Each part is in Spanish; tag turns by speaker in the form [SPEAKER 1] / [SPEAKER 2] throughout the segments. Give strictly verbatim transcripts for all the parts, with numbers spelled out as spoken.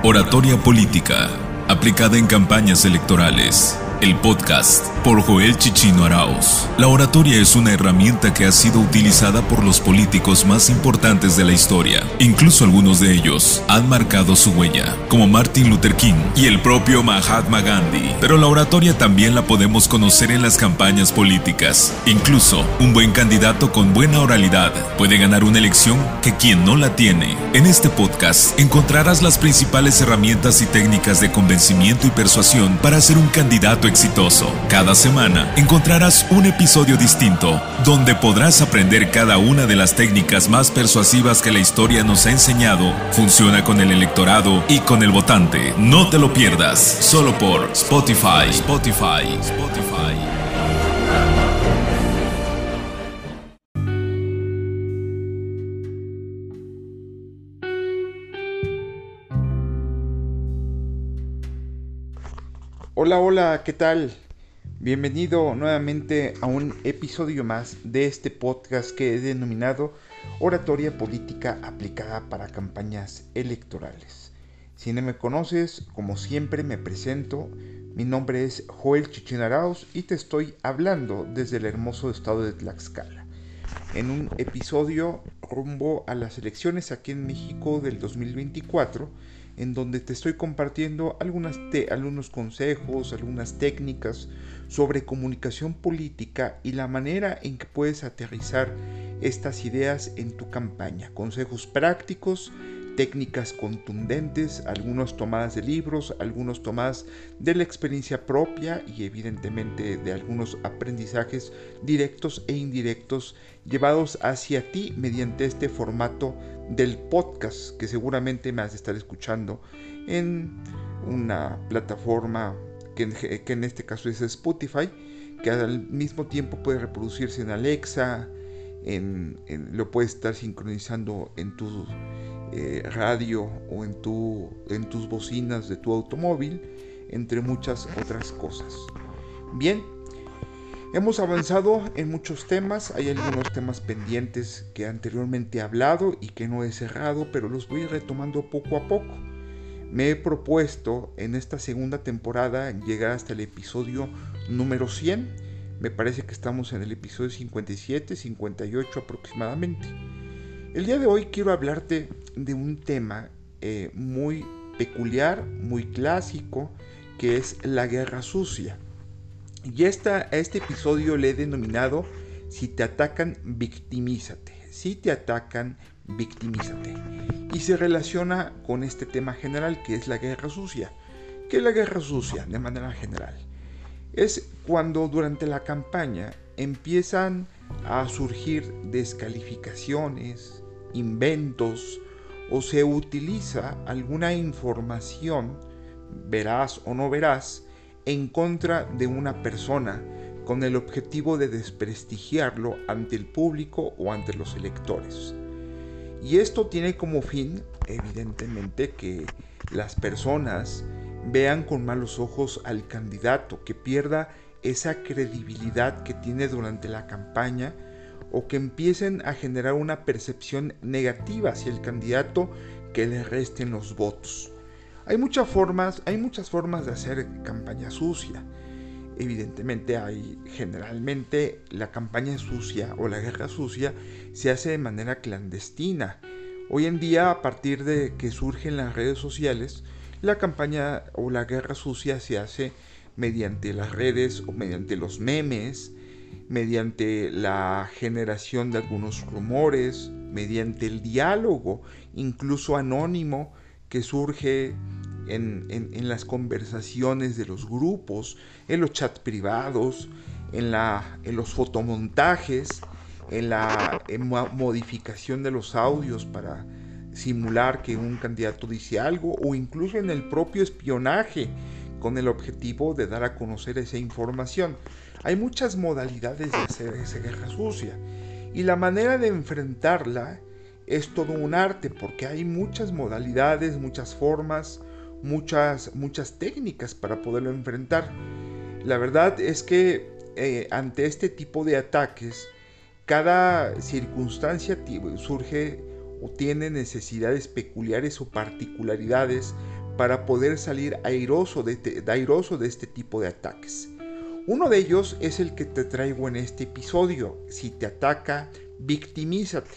[SPEAKER 1] Oratoria política, aplicada en campañas electorales. El podcast por Joel Chichino Arauz. La oratoria es una herramienta que ha sido utilizada por los políticos más importantes de la historia. Incluso algunos de ellos han marcado su huella, como Martin Luther King y el propio Mahatma Gandhi. Pero la oratoria también la podemos conocer en las campañas políticas. Incluso un buen candidato con buena oralidad puede ganar una elección que quien no la tiene. En este podcast encontrarás las principales herramientas y técnicas de convencimiento y persuasión para ser un candidato exitoso. Cada semana encontrarás un episodio distinto, donde podrás aprender cada una de las técnicas más persuasivas que la historia nos ha enseñado. Funciona con el electorado y con el votante. No te lo pierdas, solo por Spotify. Spotify. Spotify.
[SPEAKER 2] Hola, hola, ¿qué tal? Bienvenido nuevamente a un episodio más de este podcast que he denominado Oratoria Política Aplicada para Campañas Electorales. Si no me conoces, como siempre me presento. Mi nombre es Joel Chichino Arauz y te estoy hablando desde el hermoso estado de Tlaxcala. En un episodio rumbo a las elecciones aquí en México del dos mil veinticuatro, en donde te estoy compartiendo algunas te- algunos consejos, algunas técnicas sobre comunicación política y la manera en que puedes aterrizar estas ideas en tu campaña. Consejos prácticos, técnicas contundentes, algunas tomadas de libros, algunos tomadas de la experiencia propia y evidentemente de algunos aprendizajes directos e indirectos llevados hacia ti mediante este formato del podcast que seguramente me has de estar escuchando en una plataforma que, que en este caso es Spotify, que al mismo tiempo puede reproducirse en Alexa, en, en, lo puedes estar sincronizando en tu eh, radio o en, tu, en tus bocinas de tu automóvil, entre muchas otras cosas. Bien, hemos avanzado en muchos temas, hay algunos temas pendientes que anteriormente he hablado y que no he cerrado, pero los voy retomando poco a poco. Me he propuesto en esta segunda temporada llegar hasta el episodio número cien, me parece que estamos en el episodio cincuenta y siete, cincuenta y ocho aproximadamente. El día de hoy quiero hablarte de un tema eh, muy peculiar, muy clásico, que es la guerra sucia. Y esta, a este episodio le he denominado Si te atacan, victimízate. Si te atacan, victimízate. Y se relaciona con este tema general que es la guerra sucia. ¿Qué es la guerra sucia de manera general? Es cuando durante la campaña empiezan a surgir descalificaciones, inventos o se utiliza alguna información, veraz o no veraz, en contra de una persona con el objetivo de desprestigiarlo ante el público o ante los electores. Y esto tiene como fin, evidentemente, que las personas vean con malos ojos al candidato, que pierda esa credibilidad que tiene durante la campaña o que empiecen a generar una percepción negativa hacia el candidato que le resten los votos. Hay muchas formas, hay muchas formas de hacer campaña sucia. Evidentemente hay, generalmente la campaña sucia o la guerra sucia se hace de manera clandestina. Hoy en día, a partir de que surgen las redes sociales, la campaña o la guerra sucia se hace mediante las redes o mediante los memes, mediante la generación de algunos rumores, mediante el diálogo, incluso anónimo, que surge en, en, en las conversaciones de los grupos, en los chats privados, en, la, en los fotomontajes, en la en modificación de los audios para simular que un candidato dice algo, o incluso en el propio espionaje con el objetivo de dar a conocer esa información. Hay muchas modalidades de hacer esa guerra sucia y la manera de enfrentarla es todo un arte, porque hay muchas modalidades, muchas formas, muchas, muchas técnicas para poderlo enfrentar. La verdad es que eh, ante este tipo de ataques, cada circunstancia surge o tiene necesidades peculiares o particularidades para poder salir airoso de, de, airoso de este tipo de ataques. Uno de ellos es el que te traigo en este episodio. Si te ataca, victimízate.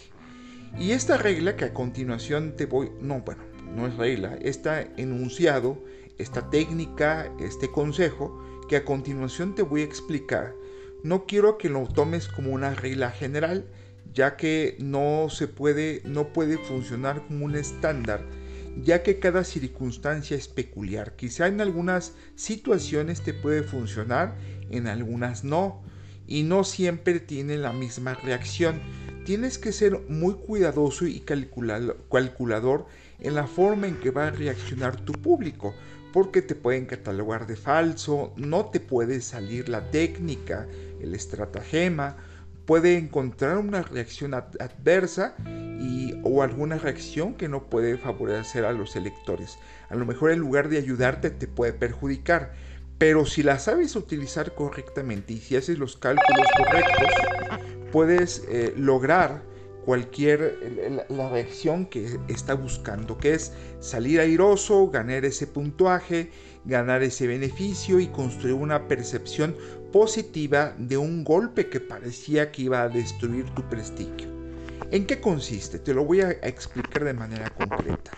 [SPEAKER 2] Y esta regla que a continuación te voy... No, bueno, no es regla. Este enunciado, esta técnica, este consejo que a continuación te voy a explicar, no quiero que lo tomes como una regla general, ya que no se puede, no puede funcionar como un estándar, ya que cada circunstancia es peculiar. Quizá en algunas situaciones te puede funcionar, en algunas no, y no siempre tiene la misma reacción. Tienes que ser muy cuidadoso y calculador en la forma en que va a reaccionar tu público, porque te pueden catalogar de falso, no te puede salir la técnica, el estratagema, puede encontrar una reacción adversa y, o alguna reacción que no puede favorecer a los electores. A lo mejor en lugar de ayudarte te puede perjudicar, pero si la sabes utilizar correctamente y si haces los cálculos correctos, puedes eh, lograr cualquier la, la reacción que está buscando, que es salir airoso, ganar ese puntuaje, ganar ese beneficio y construir una percepción positiva de un golpe que parecía que iba a destruir tu prestigio. ¿En qué consiste? Te lo voy a explicar de manera concreta.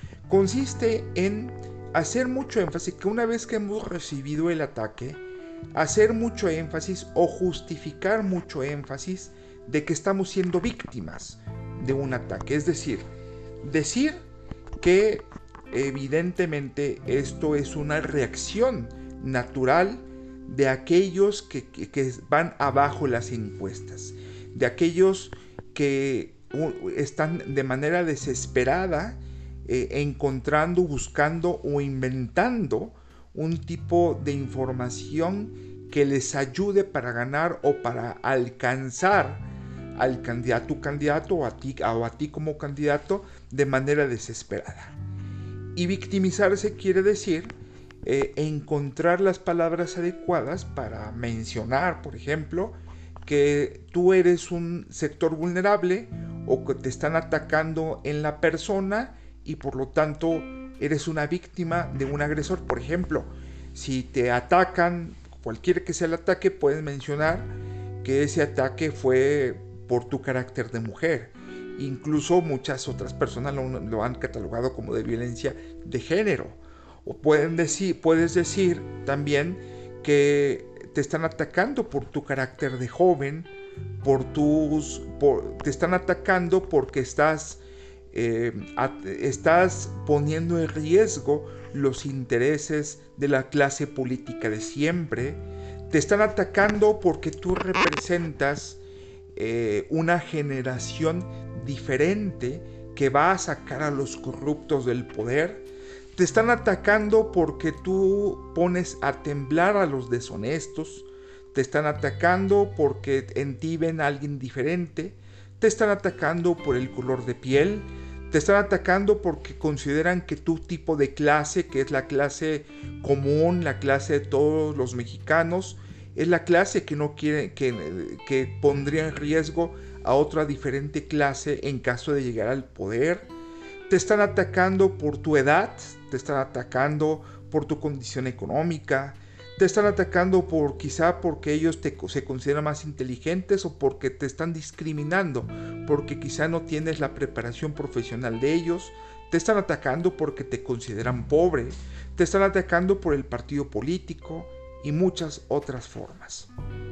[SPEAKER 2] Consiste en hacer mucho énfasis, que una vez que hemos recibido el ataque, hacer mucho énfasis o justificar mucho énfasis de que estamos siendo víctimas de un ataque. Es decir, decir que evidentemente esto es una reacción natural de aquellos que, que, que van abajo las encuestas, de aquellos que uh, están de manera desesperada eh, encontrando, buscando o inventando un tipo de información que les ayude para ganar o para alcanzar al candidato, tu candidato o a ti, o a ti como candidato de manera desesperada. Y victimizarse quiere decir eh, encontrar las palabras adecuadas para mencionar, por ejemplo, que tú eres un sector vulnerable o que te están atacando en la persona y por lo tanto eres una víctima de un agresor. Por ejemplo, si te atacan, cualquiera que sea el ataque, puedes mencionar que ese ataque fue por tu carácter de mujer. Incluso muchas otras personas lo, lo han catalogado como de violencia de género. O pueden decir, puedes decir también que te están atacando por tu carácter de joven, por tus, por, te están atacando porque estás, eh, at, estás poniendo en riesgo los intereses de la clase política de siempre. Te están atacando porque tú representas eh, una generación diferente que va a sacar a los corruptos del poder. Te están atacando porque tú pones a temblar a los deshonestos. Te están atacando porque en ti ven a alguien diferente. Te están atacando por el color de piel. Te están atacando porque consideran que tu tipo de clase, que es la clase común, la clase de todos los mexicanos, es la clase que no quiere, que, que pondría en riesgo a otra diferente clase en caso de llegar al poder. Te están atacando por tu edad, te están atacando por tu condición económica, te están atacando por quizá porque ellos te, se consideran más inteligentes o porque te están discriminando, porque quizá no tienes la preparación profesional de ellos. Te están atacando porque te consideran pobre, te están atacando por el partido político y muchas otras formas.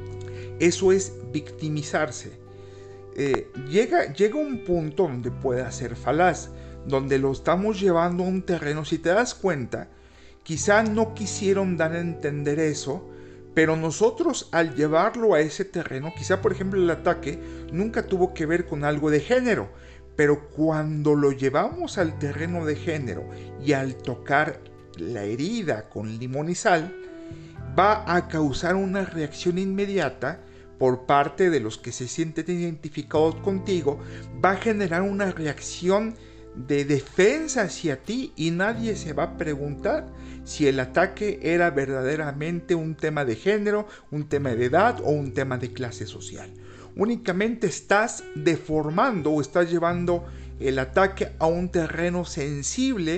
[SPEAKER 2] Eso es victimizarse. Eh, llega, llega un punto donde puede ser falaz, donde lo estamos llevando a un terreno. Si te das cuenta, quizá no quisieron dar a entender eso, pero nosotros al llevarlo a ese terreno, quizá por ejemplo el ataque nunca tuvo que ver con algo de género, pero cuando lo llevamos al terreno de género y al tocar la herida con limón y sal, va a causar una reacción inmediata por parte de los que se sienten identificados contigo, va a generar una reacción de defensa hacia ti y nadie se va a preguntar si el ataque era verdaderamente un tema de género, un tema de edad o un tema de clase social. Únicamente estás deformando o estás llevando el ataque a un terreno sensible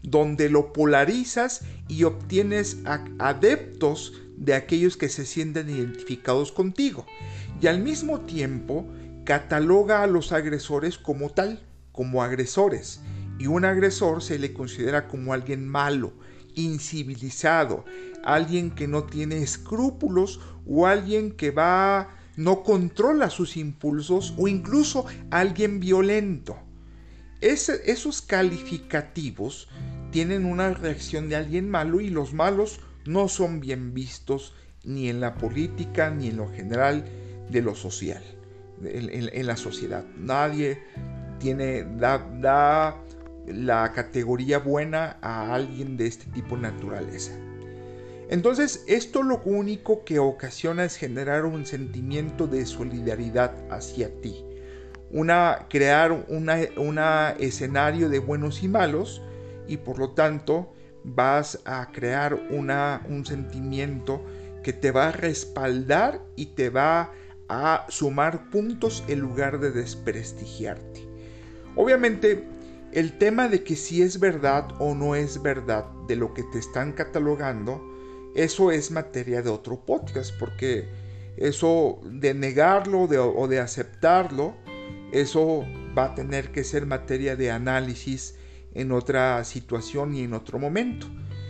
[SPEAKER 2] donde lo polarizas y obtienes adeptos de aquellos que se sienten identificados contigo. Y al mismo tiempo cataloga a los agresores como tal, como agresores. Y un agresor se le considera como alguien malo, incivilizado, alguien que no tiene escrúpulos o alguien que va, no controla sus impulsos o incluso alguien violento. Es, esos calificativos tienen una reacción de alguien malo y los malos no son bien vistos ni en la política ni en lo general de lo social, en, en, en la sociedad. Nadie tiene, da, da la categoría buena a alguien de este tipo de naturaleza. Entonces, esto lo único que ocasiona es generar un sentimiento de solidaridad hacia ti. Una, crear un una escenario de buenos y malos y por lo tanto vas a crear una, un sentimiento que te va a respaldar y te va a sumar puntos en lugar de desprestigiarte. Obviamente, el tema de que si es verdad o no es verdad de lo que te están catalogando, eso es materia de otro podcast, porque eso de negarlo de, o de aceptarlo, eso va a tener que ser materia de análisis en otra situación y en otro momento.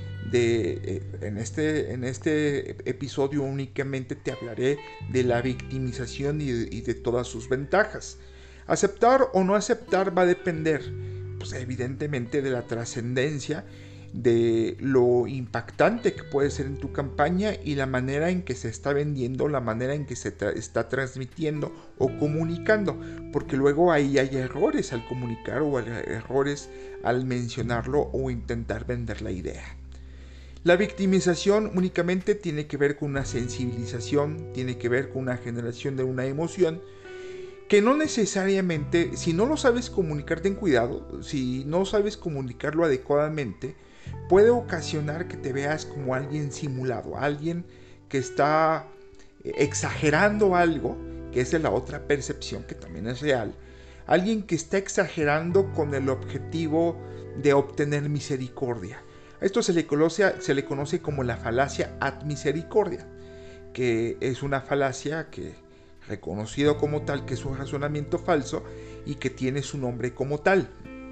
[SPEAKER 2] De, en, este, en este episodio únicamente te hablaré de la victimización y de, y de todas sus ventajas. Aceptar o no aceptar va a depender, pues, evidentemente, de la trascendencia, de lo impactante que puede ser en tu campaña y la manera en que se está vendiendo, la manera en que se tra- está transmitiendo o comunicando, porque luego ahí hay errores al comunicar o errores al mencionarlo o intentar vender la idea. La victimización únicamente tiene que ver con una sensibilización, tiene que ver con una generación de una emoción que no necesariamente, si no lo sabes comunicar, ten cuidado, si no sabes comunicarlo adecuadamente, puede ocasionar que te veas como alguien simulado, alguien que está exagerando algo, que es la otra percepción que también es real, alguien que está exagerando con el objetivo de obtener misericordia. A esto se le conoce, se le conoce como la falacia ad misericordia, que es una falacia que reconocido como tal, que es un razonamiento falso y que tiene su nombre como tal.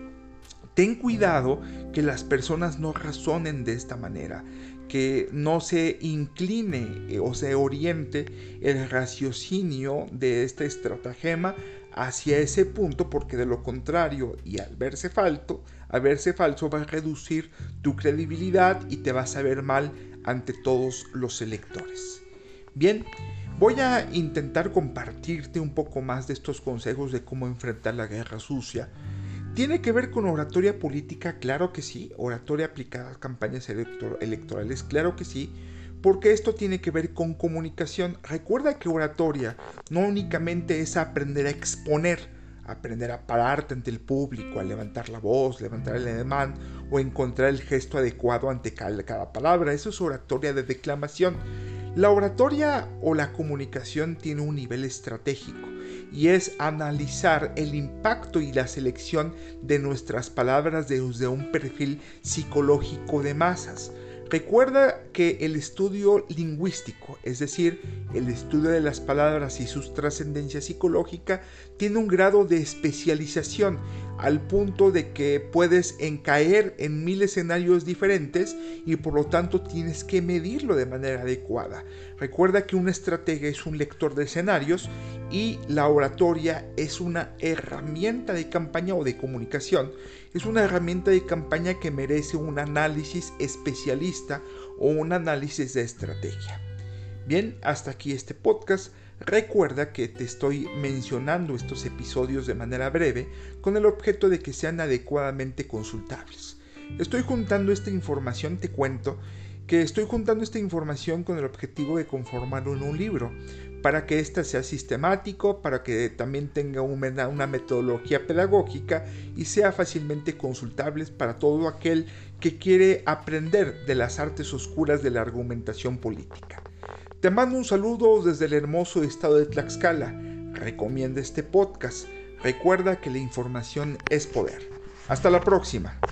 [SPEAKER 2] Ten cuidado que las personas no razonen de esta manera, que no se incline o se oriente el raciocinio de este estratagema hacia ese punto, porque de lo contrario y al verse falso, al verse falso va a reducir tu credibilidad y te vas a ver mal ante todos los electores. Bien, voy a intentar compartirte un poco más de estos consejos de cómo enfrentar la guerra sucia. ¿Tiene que ver con oratoria política? Claro que sí. ¿Oratoria aplicada a campañas elector- electorales? Claro que sí. Porque esto tiene que ver con comunicación. Recuerda que oratoria no únicamente es aprender a exponer, aprender a pararte ante el público, a levantar la voz, levantar el ademán o encontrar el gesto adecuado ante cada, cada palabra. Eso es oratoria de declamación. La oratoria o la comunicación tiene un nivel estratégico y es analizar el impacto y la selección de nuestras palabras desde un perfil psicológico de masas. Recuerda que el estudio lingüístico, es decir, el estudio de las palabras y su trascendencia psicológica, tiene un grado de especialización al punto de que puedes encaer en mil escenarios diferentes y por lo tanto tienes que medirlo de manera adecuada. Recuerda que un estratega es un lector de escenarios y la oratoria es una herramienta de campaña o de comunicación. Es una herramienta de campaña que merece un análisis especialista o un análisis de estrategia. Bien, hasta aquí este podcast. Recuerda que te estoy mencionando estos episodios de manera breve con el objeto de que sean adecuadamente consultables. Estoy juntando esta información, te cuento que estoy juntando esta información con el objetivo de conformarlo en un libro, para que ésta sea sistemático, para que también tenga una, una metodología pedagógica y sea fácilmente consultable para todo aquel que quiere aprender de las artes oscuras de la argumentación política. Te mando un saludo desde el hermoso estado de Tlaxcala. Recomienda este podcast. Recuerda que la información es poder. Hasta la próxima.